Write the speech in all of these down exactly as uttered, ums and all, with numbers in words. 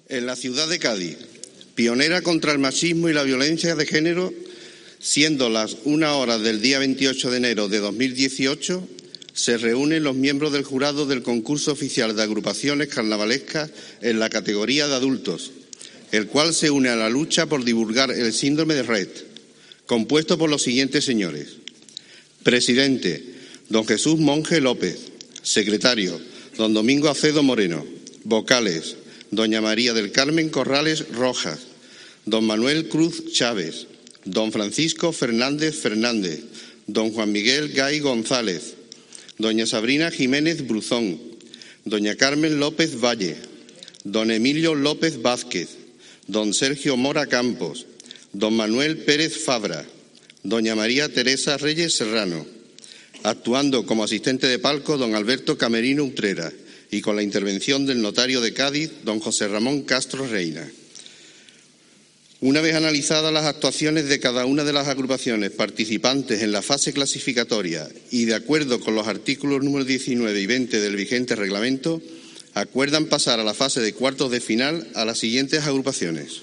En la ciudad de Cádiz, pionera contra el machismo y la violencia de género, siendo las una hora del día veintiocho de enero de dos mil dieciocho, se reúnen los miembros del jurado del concurso oficial de agrupaciones carnavalescas en la categoría de adultos, el cual se une a la lucha por divulgar el síndrome de Rett, compuesto por los siguientes señores: presidente, don Jesús Monge López; secretario, don Domingo Acedo Moreno; vocales, doña María del Carmen Corrales Rojas, don Manuel Cruz Chávez, don Francisco Fernández Fernández, don Juan Miguel Gay González, doña Sabrina Jiménez Bruzón, doña Carmen López Valle, don Emilio López Vázquez, don Sergio Mora Campos, don Manuel Pérez Fabra, doña María Teresa Reyes Serrano, actuando como asistente de palco don Alberto Camerino Utrera y con la intervención del notario de Cádiz, don José Ramón Castro Reina. Una vez analizadas las actuaciones de cada una de las agrupaciones participantes en la fase clasificatoria y de acuerdo con los artículos número diecinueve y veinte del vigente reglamento, acuerdan pasar a la fase de cuartos de final a las siguientes agrupaciones.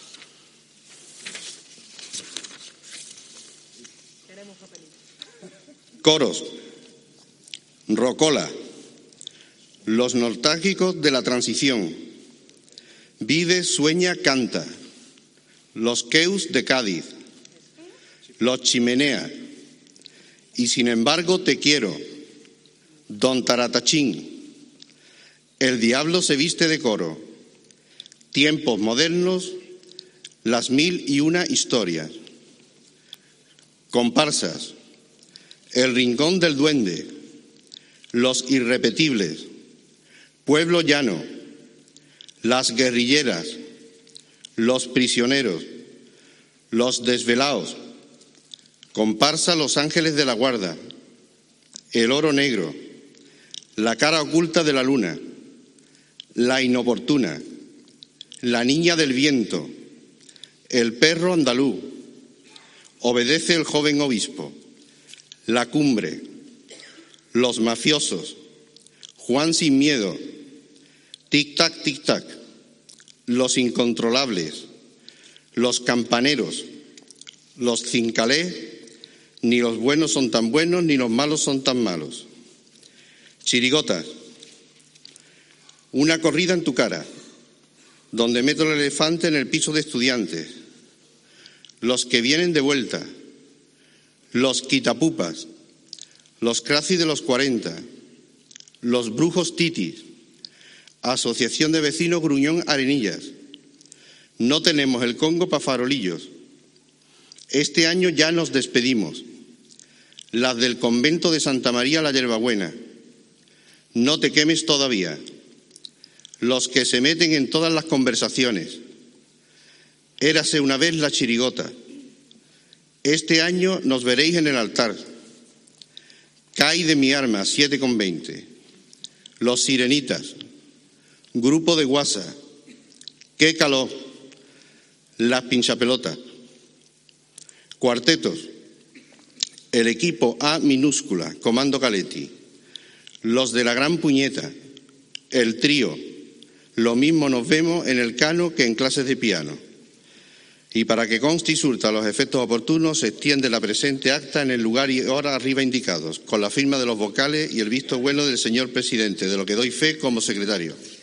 Coros: Rocola, Los Nostálgicos de la Transición, Vive, Sueña, Canta, Los Queus de Cádiz, Los Chimenea, Y sin embargo te quiero, Don Taratachín, El Diablo se viste de coro, Tiempos modernos, Las mil y una historias. Comparsas: El Rincón del Duende, Los Irrepetibles, Pueblo Llano, Las Guerrilleras, Los Prisioneros, Los Desvelaos, comparsa Los Ángeles de la Guarda, El Oro Negro, La Cara Oculta de la Luna, La Inoportuna, La Niña del Viento, El Perro Andaluz, Obedece el Joven Obispo, La Cumbre, Los Mafiosos, Juan Sin Miedo, Tic Tac Tic Tac, Los Incontrolables, Los Campaneros, Los Cincalé, Ni los buenos son tan buenos ni los malos son tan malos. Chirigotas: Una corrida en tu cara, Donde meto el elefante en el piso de estudiantes, Los que vienen de vuelta, Los Quitapupas, Los Crazi de los cuarenta, Los Brujos Titis, Asociación de Vecinos Gruñón Arenillas, No tenemos el Congo pa' farolillos, Este año ya nos despedimos, Las del Convento de Santa María la Yerbabuena, No te quemes todavía, Los que se meten en todas las conversaciones, Érase una vez la chirigota, Este año nos veréis en el altar, Cae de mi arma, siete con veinte, Los Sirenitas, Grupo de Guasa, Qué calor, Las Pinchapelotas. Cuartetos: El Equipo A minúscula, Comando Caletti, Los de la Gran Puñeta, El Trío, Lo mismo nos vemos en el Cano que en clases de piano. Y para que conste y surta los efectos oportunos, se extiende la presente acta en el lugar y hora arriba indicados, con la firma de los vocales y el visto bueno del señor presidente, de lo que doy fe como secretario.